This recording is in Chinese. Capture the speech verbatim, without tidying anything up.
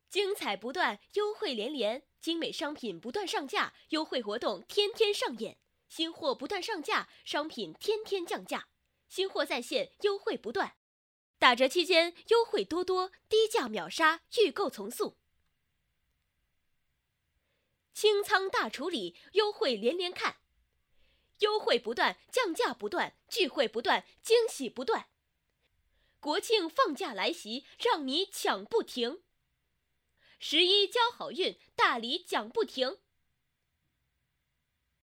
精彩不断，优惠连连，精美商品不断上架，优惠活动天天上演，新货不断上架，商品天天降价，新货在线，优惠不断。打折期间优惠多多，低价秒杀，预购从速。清仓大处理，优惠连连看，优惠不断，降价不断，聚会不断，惊喜不断。国庆放假来袭，让你抢不停。十一交好运，大礼讲不停。